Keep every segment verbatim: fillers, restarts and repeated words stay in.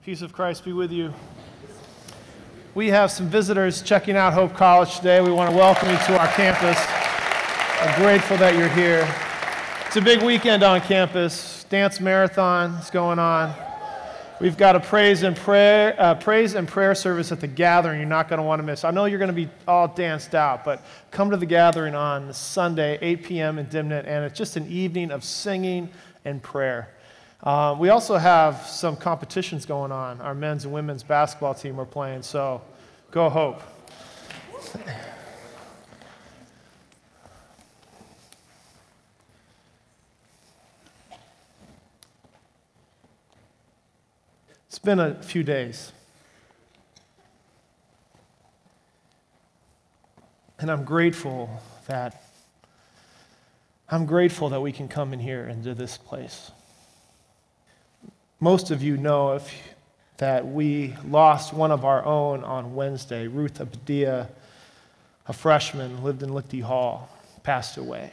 Peace of Christ be with you. We have some visitors checking out Hope College today. We want to welcome you to our campus. I'm grateful that you're here. It's a big weekend on campus. Dance marathon is going on. We've got a praise and prayer, uh, praise and prayer service at the gathering you're not going to want to miss. I know you're going to be all danced out, but come to the gathering on Sunday, eight p.m. in Dimnet, and it's just an evening of singing and prayer. Uh, we also have some competitions going on. Our men's and women's basketball team are playing, so go Hope. It's been a few days, and I'm grateful that I'm grateful that we can come in here into this place. Most of you know if, that we lost one of our own on Wednesday. Ruth Abadia, a freshman, lived in Lichty Hall, passed away.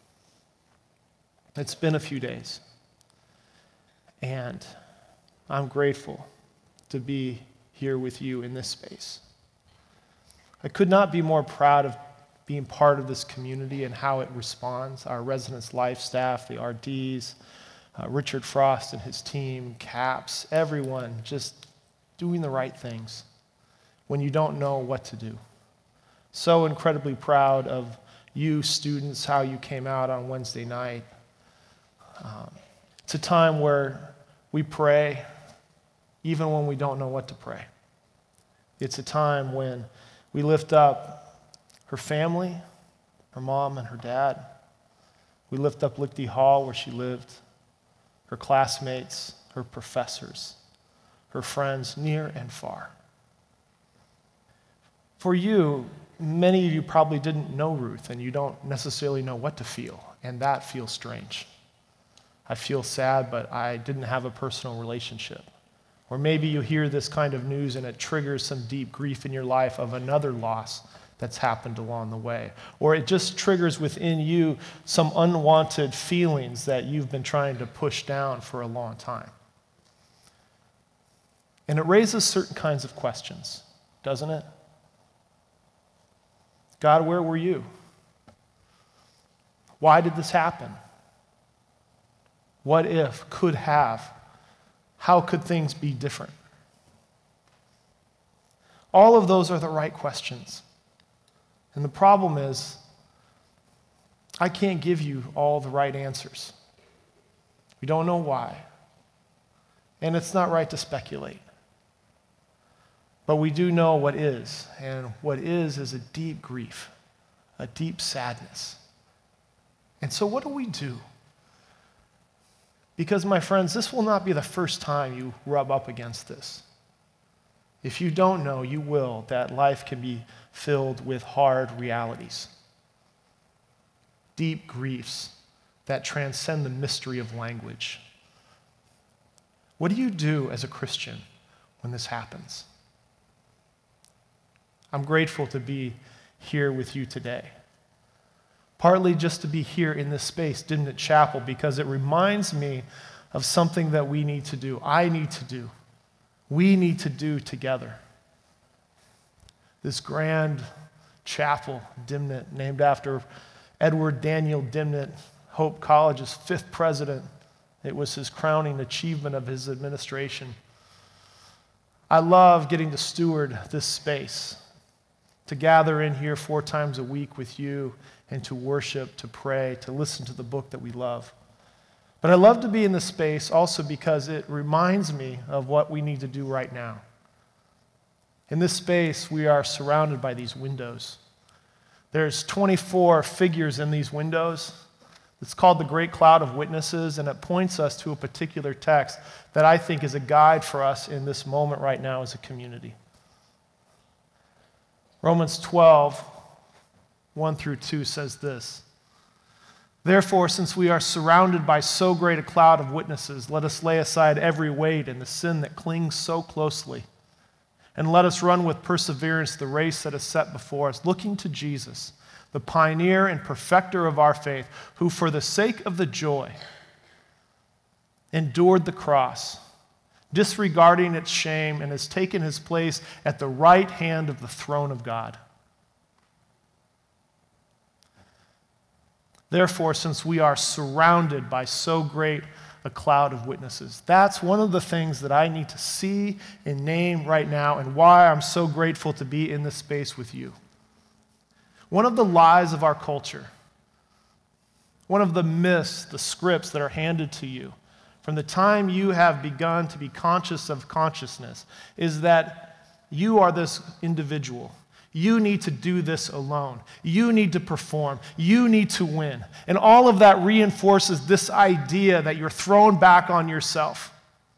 It's been a few days, and I'm grateful to be here with you in this space. I could not be more proud of being part of this community and how it responds. Our residence life staff, the R Ds, uh, Richard Frost and his team, CAPS, everyone just doing the right things when you don't know what to do. So incredibly proud of you students, how you came out on Wednesday night. Um, it's a time where we pray even when we don't know what to pray. It's a time when we lift up her family, her mom and her dad. We lift up Lichty Hall where she lived, her classmates, her professors, her friends near and far. For you, many of you probably didn't know Ruth and you don't necessarily know what to feel, and that feels strange. I feel sad, but I didn't have a personal relationship. Or maybe you hear this kind of news and it triggers some deep grief in your life of another loss that's happened along the way. Or it just triggers within you some unwanted feelings that you've been trying to push down for a long time. And it raises certain kinds of questions, doesn't it? God, where were you? Why did this happen? What if, could have? How could things be different? All of those are the right questions. And the problem is, I can't give you all the right answers. We don't know why. And it's not right to speculate. But we do know what is. And what is is a deep grief, a deep sadness. And so what do we do? Because, my friends, this will not be the first time you rub up against this. If you don't know, you will, that life can be filled with hard realities, deep griefs that transcend the mystery of language. What do you do as a Christian when this happens? I'm grateful to be here with you today. Partly just to be here in this space, Dimnet Chapel, because it reminds me of something that we need to do, I need to do, we need to do together. This grand chapel, Dimnet, named after Edward Daniel Dimnet, Hope College's fifth president. It was his crowning achievement of his administration. I love getting to steward this space, to gather in here four times a week with you and to worship, to pray, to listen to the book that we love. But I love to be in this space also because it reminds me of what we need to do right now. In this space, we are surrounded by these windows. There's twenty-four figures in these windows. It's called the Great Cloud of Witnesses, and it points us to a particular text that I think is a guide for us in this moment right now as a community. Romans twelve, one through two says this: Therefore, since we are surrounded by so great a cloud of witnesses, let us lay aside every weight and the sin that clings so closely, and let us run with perseverance the race that is set before us, looking to Jesus, the pioneer and perfecter of our faith, who for the sake of the joy endured the cross, disregarding its shame, and has taken his place at the right hand of the throne of God. Therefore, since we are surrounded by so great a cloud of witnesses, that's one of the things that I need to see and name right now, and why I'm so grateful to be in this space with you. One of the lies of our culture, one of the myths, the scripts that are handed to you from the time you have begun to be conscious of consciousness, is that you are this individual. You need to do this alone. You need to perform. You need to win. And all of that reinforces this idea that you're thrown back on yourself.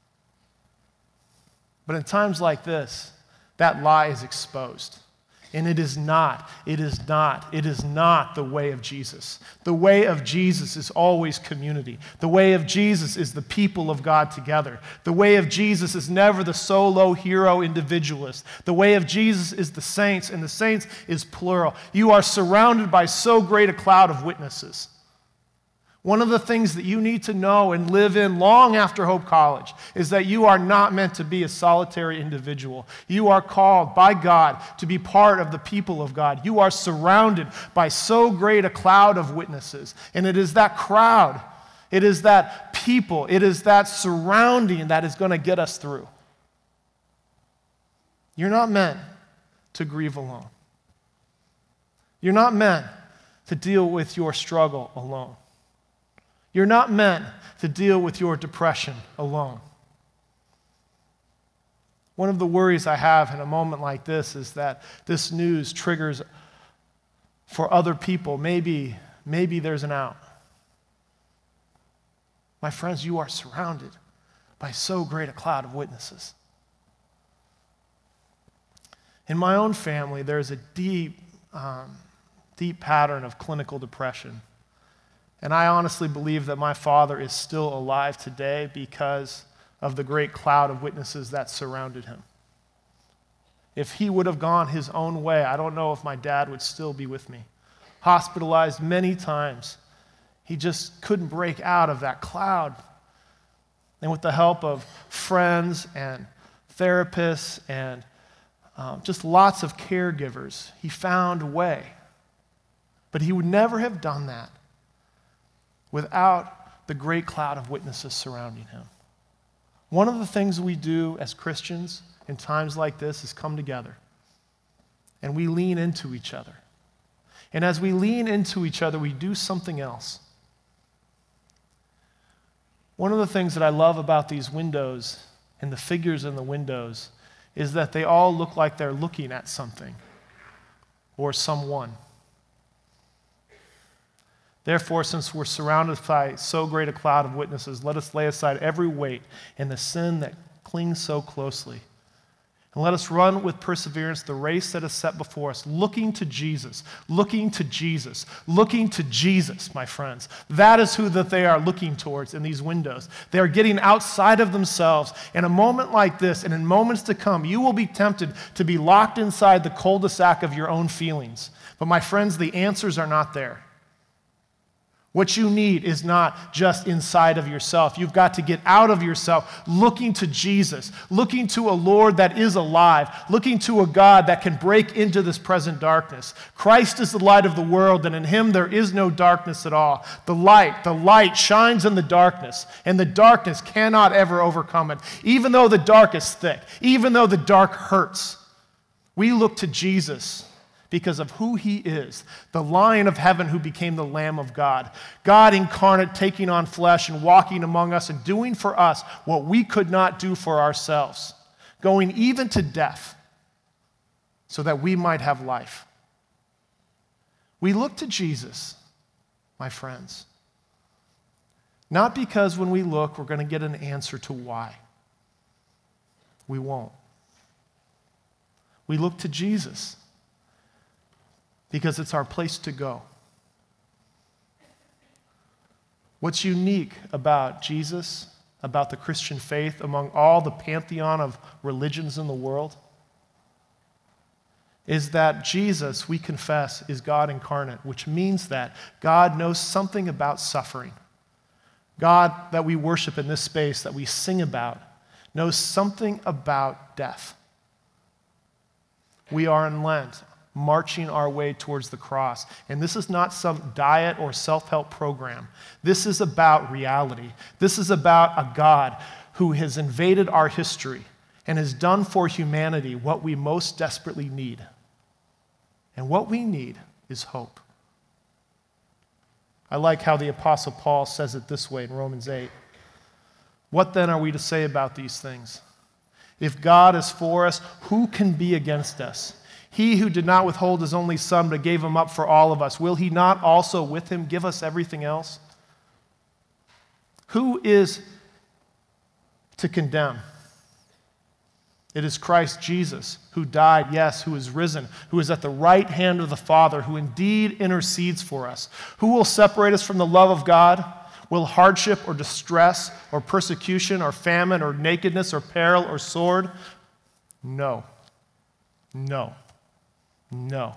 But in times like this, that lie is exposed. And it is not, it is not, it is not the way of Jesus. The way of Jesus is always community. The way of Jesus is the people of God together. The way of Jesus is never the solo hero individualist. The way of Jesus is the saints, and the saints is plural. You are surrounded by so great a cloud of witnesses. One of the things that you need to know and live in long after Hope College is that you are not meant to be a solitary individual. You are called by God to be part of the people of God. You are surrounded by so great a cloud of witnesses. And it is that crowd, it is that people, it is that surrounding that is going to get us through. You're not meant to grieve alone. You're not meant to deal with your struggle alone. You're not meant to deal with your depression alone. One of the worries I have in a moment like this is that this news triggers for other people, maybe, maybe there's an out. My friends, you are surrounded by so great a cloud of witnesses. In my own family, there's a deep, um, deep pattern of clinical depression. And I honestly believe that my father is still alive today because of the great cloud of witnesses that surrounded him. If he would have gone his own way, I don't know if my dad would still be with me. Hospitalized many times. He just couldn't break out of that cloud. And with the help of friends and therapists and um, just lots of caregivers, he found a way. But he would never have done that without the great cloud of witnesses surrounding him. One of the things we do as Christians in times like this is come together, and we lean into each other. And as we lean into each other, we do something else. One of the things that I love about these windows and the figures in the windows is that they all look like they're looking at something or someone. Therefore, since we're surrounded by so great a cloud of witnesses, let us lay aside every weight and the sin that clings so closely. And let us run with perseverance the race that is set before us, looking to Jesus, looking to Jesus, looking to Jesus, my friends. That is who that they are looking towards in these windows. They are getting outside of themselves. In a moment like this, and in moments to come, you will be tempted to be locked inside the cul-de-sac of your own feelings. But my friends, the answers are not there. What you need is not just inside of yourself. You've got to get out of yourself, looking to Jesus, looking to a Lord that is alive, looking to a God that can break into this present darkness. Christ is the light of the world, and in him there is no darkness at all. The light, the light shines in the darkness, and the darkness cannot ever overcome it. Even though the dark is thick, even though the dark hurts, we look to Jesus because of who he is, the Lion of heaven who became the Lamb of God. God incarnate, taking on flesh and walking among us and doing for us what we could not do for ourselves, going even to death so that we might have life. We look to Jesus, my friends, not because when we look we're going to get an answer to why. We won't. We look to Jesus because it's our place to go. What's unique about Jesus, about the Christian faith, among all the pantheon of religions in the world, is that Jesus, we confess, is God incarnate, which means that God knows something about suffering. God that we worship in this space, that we sing about, knows something about death. We are in Lent, marching our way towards the cross. And this is not some diet or self-help program. This is about reality. This is about a God who has invaded our history and has done for humanity what we most desperately need. And what we need is hope. I like how the Apostle Paul says it this way in Romans eight. What then are we to say about these things? If God is for us, who can be against us? He who did not withhold his only Son, but gave him up for all of us, will he not also with him give us everything else? Who is to condemn? It is Christ Jesus, who died, yes, who is risen, who is at the right hand of the Father, who indeed intercedes for us. Who will separate us from the love of God? Will hardship or distress or persecution or famine or nakedness or peril or sword? No. No. No.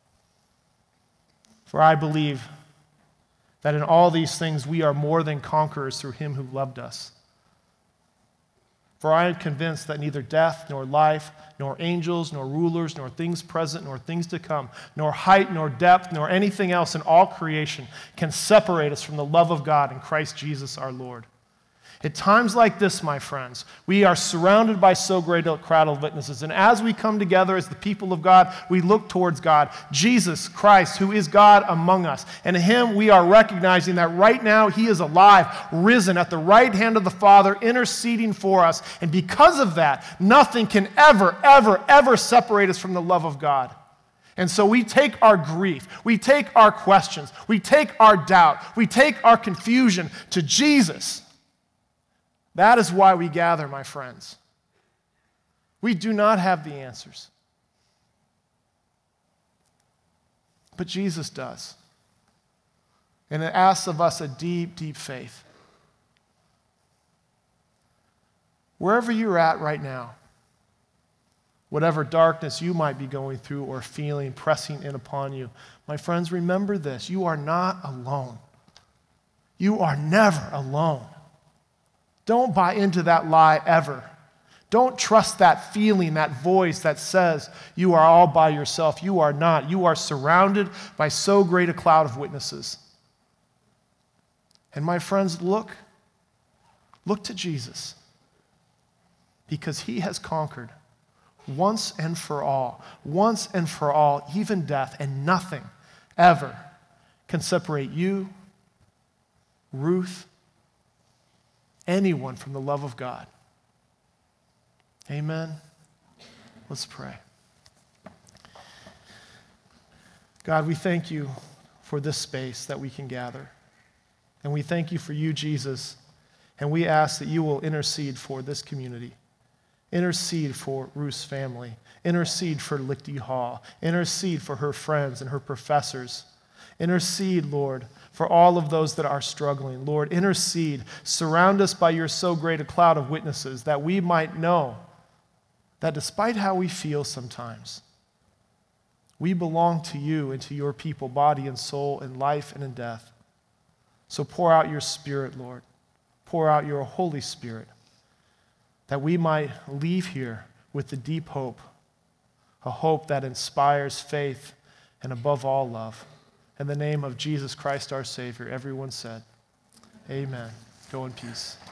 For I believe that in all these things we are more than conquerors through him who loved us. For I am convinced that neither death, nor life, nor angels, nor rulers, nor things present, nor things to come, nor height, nor depth, nor anything else in all creation can separate us from the love of God in Christ Jesus our Lord. At times like this, my friends, we are surrounded by so great a crowd of witnesses. And as we come together as the people of God, we look towards God, Jesus Christ, who is God among us. And in him we are recognizing that right now he is alive, risen at the right hand of the Father, interceding for us. And because of that, nothing can ever, ever, ever separate us from the love of God. And so we take our grief, we take our questions, we take our doubt, we take our confusion to Jesus. That is why we gather, my friends. We do not have the answers. But Jesus does. And it asks of us a deep, deep faith. Wherever you're at right now, whatever darkness you might be going through or feeling pressing in upon you, my friends, remember this. You are not alone. You are never alone. Don't buy into that lie ever. Don't trust that feeling, that voice that says you are all by yourself. You are not. You are surrounded by so great a cloud of witnesses. And my friends, look, look to Jesus, because he has conquered once and for all, once and for all, even death, and nothing ever can separate you, Ruth, anyone from the love of God. Amen. Let's pray. God, we thank you for this space that we can gather. And we thank you for you, Jesus. And we ask that you will intercede for this community. Intercede for Ruth's family. Intercede for Lichty Hall. Intercede for her friends and her professors. Intercede, Lord, for all of those that are struggling. Lord, intercede. Surround us by your so great a cloud of witnesses that we might know that despite how we feel sometimes, we belong to you and to your people, body and soul, in life and in death. So pour out your Spirit, Lord. Pour out your Holy Spirit, that we might leave here with the deep hope, a hope that inspires faith and above all love. In the name of Jesus Christ our Savior, everyone said, amen. Go in peace.